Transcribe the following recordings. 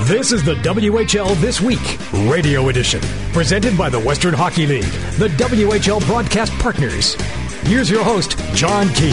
This is the WHL This Week, Radio Edition, presented by the Western Hockey League, the WHL broadcast partners. Here's your host, John Keane.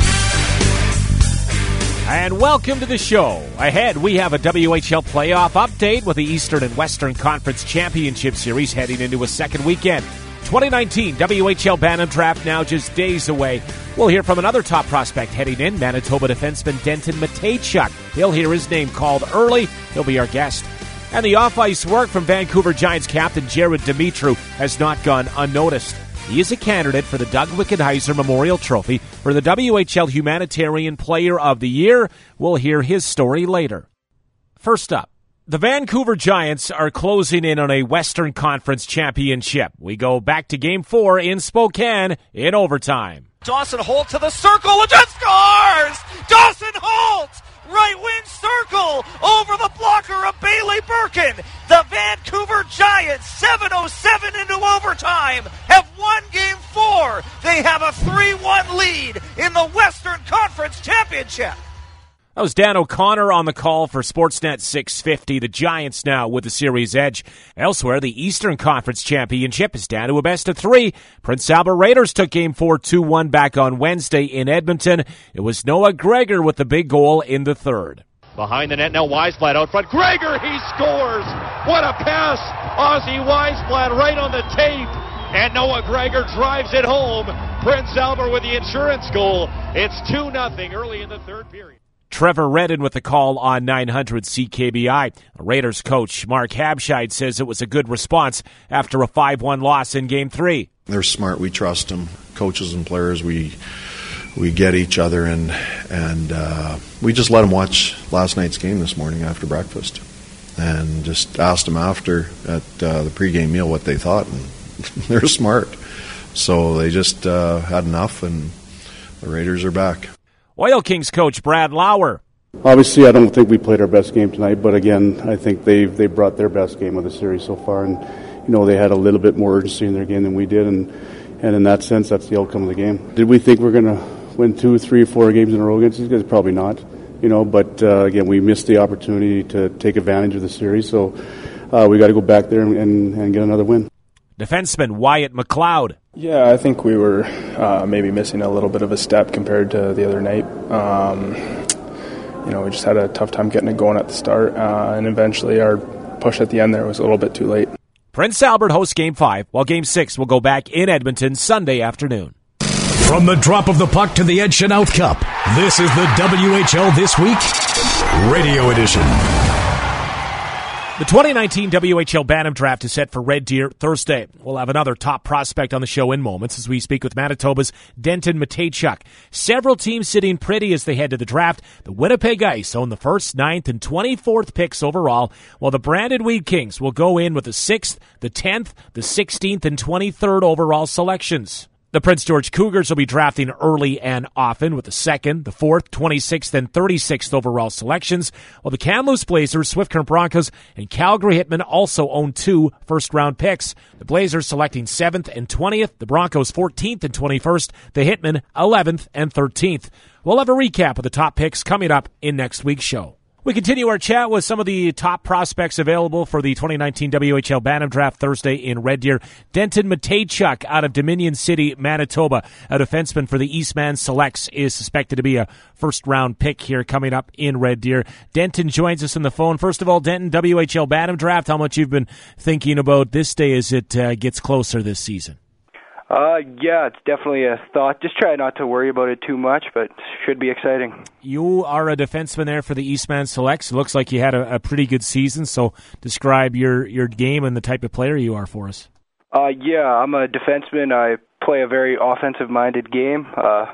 And welcome to the show. Ahead, we have a WHL playoff update with the Eastern and Western Conference Championship Series heading into a second weekend. 2019 WHL Bantam Draft now just days away. We'll hear from another top prospect heading in, Manitoba defenseman Denton Mateychuk. He'll hear his name called early. He'll be our guest. And the off-ice work from Vancouver Giants captain Jared Dumitru has not gone unnoticed. He is a candidate for the Doug Wickenheiser Memorial Trophy for the WHL Humanitarian Player of the Year. We'll hear his story later. First up, the Vancouver Giants are closing in on a Western Conference championship. We go back to Game 4 in Spokane in overtime. Dawson Holt to the circle and just scores! Dawson Holt! Right wing circle over the blocker of Bailey Birkin. The Vancouver Giants, 7:07 into overtime, have won Game 4. They have a 3-1 lead in the Western Conference Championship. That was Dan O'Connor on the call for Sportsnet 650. The Giants now with the series edge. Elsewhere, the Eastern Conference Championship is down to a best of 3. Prince Albert Raiders took Game 4 2-1 back on Wednesday in Edmonton. It was Noah Gregor with the big goal in the third. Behind the net now, Weisblatt out front. Gregor, he scores! What a pass! Ozzy Weisblatt right on the tape. And Noah Gregor drives it home. Prince Albert with the insurance goal. It's 2-0 early in the third period. Trevor Redden with the call on 900 CKBI. Raiders coach Mark Habscheid says it was a good response after a 5-1 loss in Game 3. They're smart. We trust them. Coaches and players, we get each other, and we just let them watch last night's game this morning after breakfast and just asked them after at the pregame meal what they thought, and they're smart. So they just had enough, and the Raiders are back. Oil Kings coach Brad Lauer. Obviously, I don't think we played our best game tonight, but again, I think they brought their best game of the series so far, and they had a little bit more urgency in their game than we did, and in that sense, that's the outcome of the game. Did we think we're going to win 2, 3, 4 games in a row against these guys? Probably not, but again, we missed the opportunity to take advantage of the series, so we got to go back there and get another win. Defenseman Wyatt McLeod. Yeah, I think we were maybe missing a little bit of a step compared to the other night. We just had a tough time getting it going at the start, and eventually our push at the end there was a little bit too late. Prince Albert hosts Game 5, while Game 6 will go back in Edmonton Sunday afternoon. From the drop of the puck to the Ed Chanel Cup, this is the WHL This Week, Radio Edition. The 2019 WHL Bantam Draft is set for Red Deer Thursday. We'll have another top prospect on the show in moments as we speak with Manitoba's Denton Mateychuk. Several teams sitting pretty as they head to the draft. The Winnipeg Ice own the 1st, 9th, and 24th picks overall, while the Brandon Wheat Kings will go in with the 6th, the 10th, the 16th, and 23rd overall selections. The Prince George Cougars will be drafting early and often with the 2nd, the 4th, 26th, and 36th overall selections, while the Kamloops Blazers, Swift Current Broncos, and Calgary Hitmen also own 2 first-round picks. The Blazers selecting 7th and 20th, the Broncos 14th and 21st, the Hitmen 11th and 13th. We'll have a recap of the top picks coming up in next week's show. We continue our chat with some of the top prospects available for the 2019 WHL Bantam Draft Thursday in Red Deer. Denton Mateychuk out of Dominion City, Manitoba, a defenseman for the Eastman Selects, is suspected to be a first-round pick here coming up in Red Deer. Denton joins us on the phone. First of all, Denton, WHL Bantam Draft, how much you've been thinking about this day as it gets closer this season? Yeah, it's definitely a thought. Just try not to worry about it too much, but should be exciting. You are a defenseman there for the Eastman Selects. It looks like you had a pretty good season, so describe your game and the type of player you are for us. Yeah, I'm a defenseman. I play a very offensive-minded game.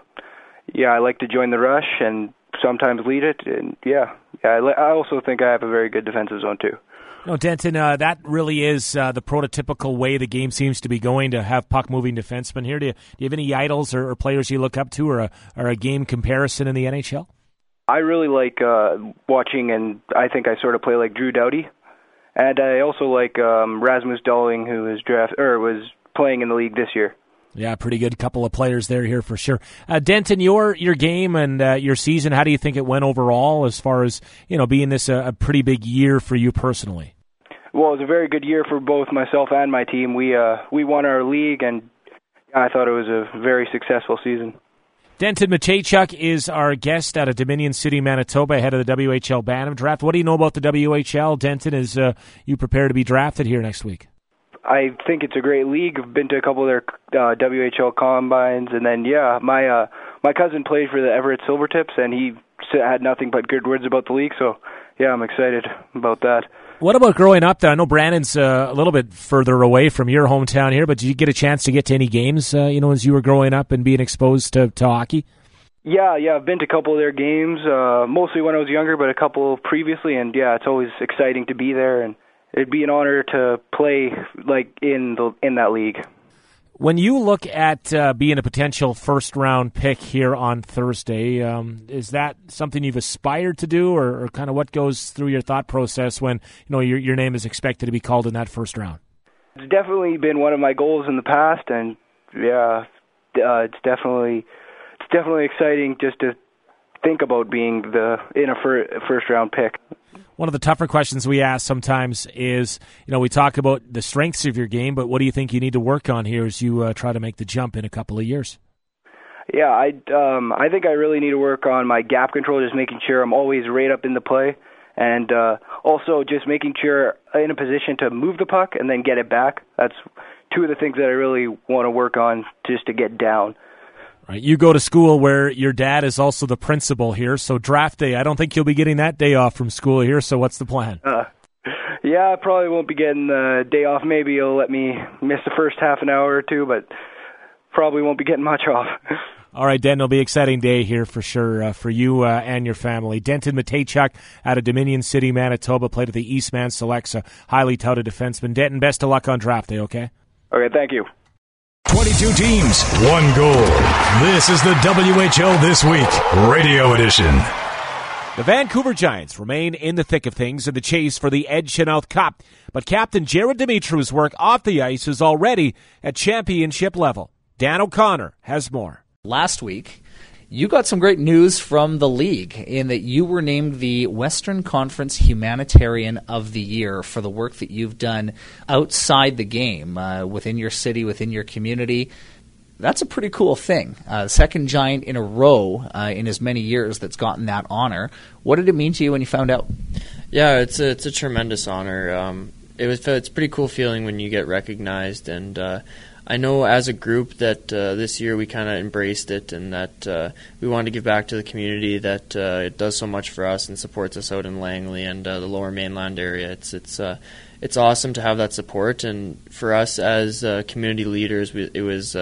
I like to join the rush and sometimes lead it, and I also think I have a very good defensive zone too. No, Denton, that really is the prototypical way the game seems to be going, to have puck-moving defensemen here. Do you have any idols or players you look up to, or a game comparison in the NHL? I really like watching, and I think I sort of play like Drew Doughty. And I also like Rasmus Dahlin, who was playing in the league this year. Yeah, pretty good couple of players there here for sure. Denton, your game and your season, how do you think it went overall as far as, being this a pretty big year for you personally? Well, it was a very good year for both myself and my team. We won our league, and I thought it was a very successful season. Denton Mateychuk is our guest out of Dominion City, Manitoba, ahead of the WHL Bantam Draft. What do you know about the WHL? Denton, is you prepared to be drafted here next week? I think it's a great league. I've been to a couple of their WHL combines, and then my cousin played for the Everett Silvertips, and he had nothing but good words about the league. So I'm excited about that. What about growing up there? I know Brandon's a little bit further away from your hometown here, but did you get a chance to get to any games? As you were growing up and being exposed to hockey. Yeah, I've been to a couple of their games, mostly when I was younger, but a couple previously, and it's always exciting to be there, and it'd be an honor to play in that league. When you look at being a potential first-round pick here on Thursday, is that something you've aspired to do, or kind of what goes through your thought process when your name is expected to be called in that first round? It's definitely been one of my goals in the past, and it's definitely exciting just to think about being in a first-round pick. One of the tougher questions we ask sometimes is, we talk about the strengths of your game, but what do you think you need to work on here as you try to make the jump in a couple of years? Yeah, I think I really need to work on my gap control, just making sure I'm always right up in the play, and also just making sure I'm in a position to move the puck and then get it back. That's two of the things that I really want to work on just to get down. Right. You go to school where your dad is also the principal here, so draft day, I don't think you'll be getting that day off from school here, so what's the plan? I probably won't be getting the day off. Maybe he'll let me miss the first half an hour or two, but probably won't be getting much off. All right, Den, it'll be an exciting day here for sure for you and your family. Denton Mateychuk out of Dominion City, Manitoba, played at the Eastman Selects, a highly touted defenseman. Denton, best of luck on draft day, okay? Okay, thank you. 22 teams, one goal. This is the WHL This Week, Radio Edition. The Vancouver Giants remain in the thick of things in the chase for the Ed Chynoweth Cup, but Captain Jared Dimitriou's work off the ice is already at championship level. Dan O'Connor has more. Last week, you got some great news from the league in that you were named the Western Conference Humanitarian of the Year for the work that you've done outside the game, within your city, within your community. That's a pretty cool thing. Second Giant in a row in as many years that's gotten that honor. What did it mean to you when you found out? Yeah, it's a tremendous honor. It's a pretty cool feeling when you get recognized, and I know as a group that this year we kind of embraced it, and that we wanted to give back to the community that it does so much for us and supports us out in Langley and the Lower Mainland area. It's awesome to have that support, and for us as community leaders, it was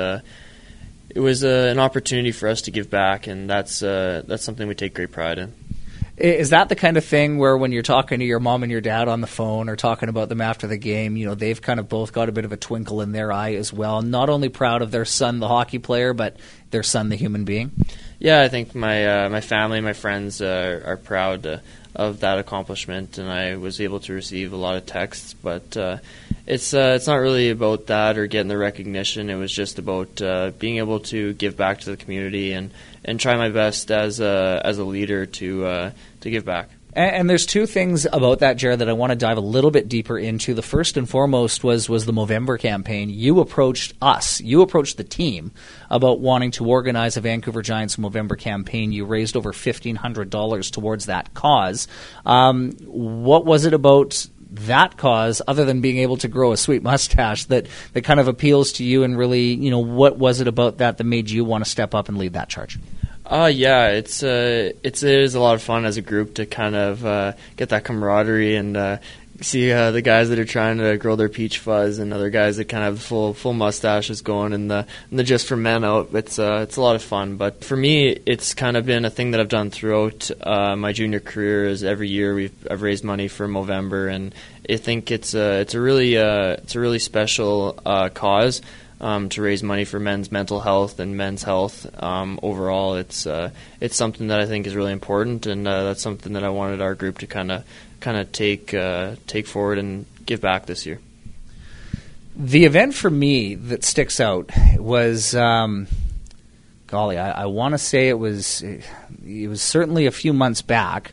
an opportunity for us to give back, and that's something we take great pride in. Is that the kind of thing where when you're talking to your mom and your dad on the phone or talking about them after the game, they've kind of both got a bit of a twinkle in their eye as well, not only proud of their son, the hockey player, but their son, the human being? Yeah, I think my family, my friends are proud of that accomplishment, and I was able to receive a lot of texts, but it's not really about that or getting the recognition. It was just about being able to give back to the community and try my best as a leader to give back. And there's two things about that, Jared, that I want to dive a little bit deeper into. The first and foremost was the Movember campaign. You approached the team about wanting to organize a Vancouver Giants Movember campaign. You raised over $1,500 towards that cause. What was it about that cause, other than being able to grow a sweet mustache, that kind of appeals to you, and really, what was it about that made you want to step up and lead that charge? Yeah, it is a lot of fun as a group to kind of get that camaraderie and see the guys that are trying to grow their peach fuzz and other guys that kind of have full mustaches going and the Just for Men out. It's a lot of fun. But for me, it's kind of been a thing that I've done throughout my junior career. Is every year I've raised money for Movember, and I think it's a really special cause. To raise money for men's mental health and men's health overall. It's something that I think is really important, and that's something that I wanted our group to kind of take forward and give back this year. The event for me that sticks out was, golly, I want to say it was certainly a few months back.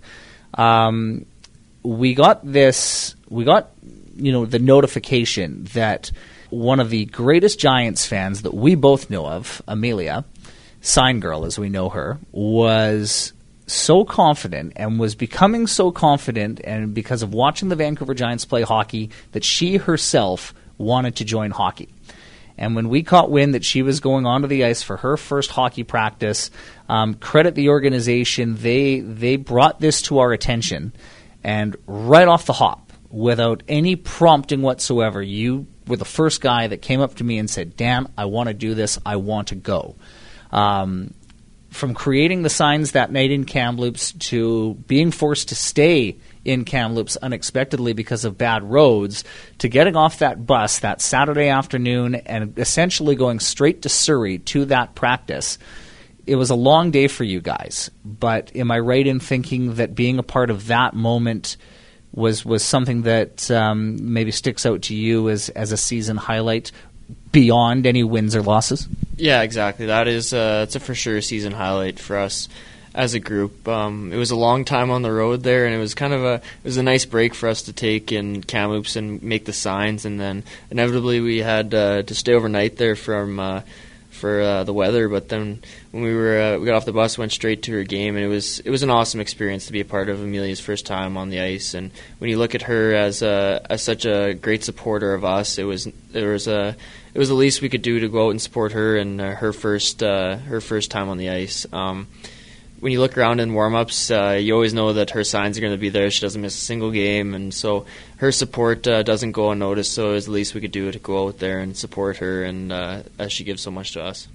We got the notification that one of the greatest Giants fans that we both know of, Amelia, Sign Girl as we know her, was so confident and was becoming so confident, and because of watching the Vancouver Giants play hockey, that she herself wanted to join hockey. And when we caught wind that she was going onto the ice for her first hockey practice, credit the organization, they brought this to our attention, and right off the hop, without any prompting whatsoever, you were the first guy that came up to me and said, Dan, I want to do this, I want to go. From creating the signs that night in Kamloops to being forced to stay in Kamloops unexpectedly because of bad roads, to getting off that bus that Saturday afternoon and essentially going straight to Surrey to that practice, it was a long day for you guys. But am I right in thinking that being a part of that moment was something that maybe sticks out to you as a season highlight beyond any wins or losses? Yeah, exactly. That is it's a for sure season highlight for us as a group. It was a long time on the road there, and it was it was a nice break for us to take in Kamloops and make the signs, and then inevitably we had to stay overnight there for the weather. But then when we got off the bus, went straight to her game, and it was an awesome experience to be a part of Amelia's first time on the ice. And when you look at her as such a great supporter of us, it was the least we could do to go out and support her and her first time on the ice. When you look around in warm-ups, you always know that her signs are going to be there. She doesn't miss a single game, and so her support doesn't go unnoticed, so it was the least we could do to go out there and support her, and as she gives so much to us.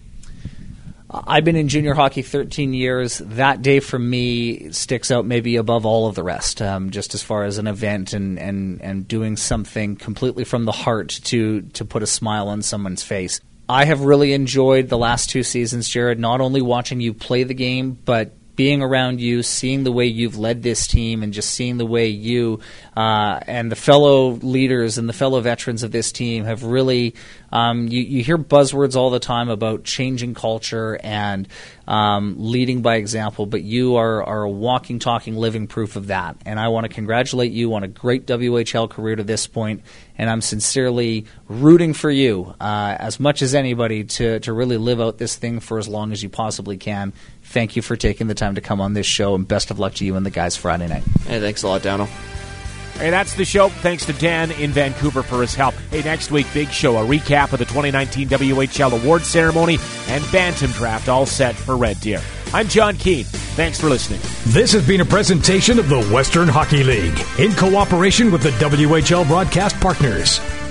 I've been in junior hockey 13 years. That day for me sticks out maybe above all of the rest, just as far as an event and doing something completely from the heart to put a smile on someone's face. I have really enjoyed the last 2 seasons, Jared, not only watching you play the game, but being around you, seeing the way you've led this team, and just seeing the way you and the fellow leaders and the fellow veterans of this team have really you hear buzzwords all the time about changing culture and leading by example, but you are a walking, talking, living proof of that. And I want to congratulate you on a great WHL career to this point, and I'm sincerely rooting for you as much as anybody to really live out this thing for as long as you possibly can. Thank you for taking the time to come on this show, and best of luck to you and the guys Friday night. Hey, thanks a lot, Dano. Hey, that's the show. Thanks to Dan in Vancouver for his help. Hey, next week, big show, a recap of the 2019 WHL Award Ceremony and Bantam Draft, all set for Red Deer. I'm John Keane. Thanks for listening. This has been a presentation of the Western Hockey League in cooperation with the WHL broadcast partners.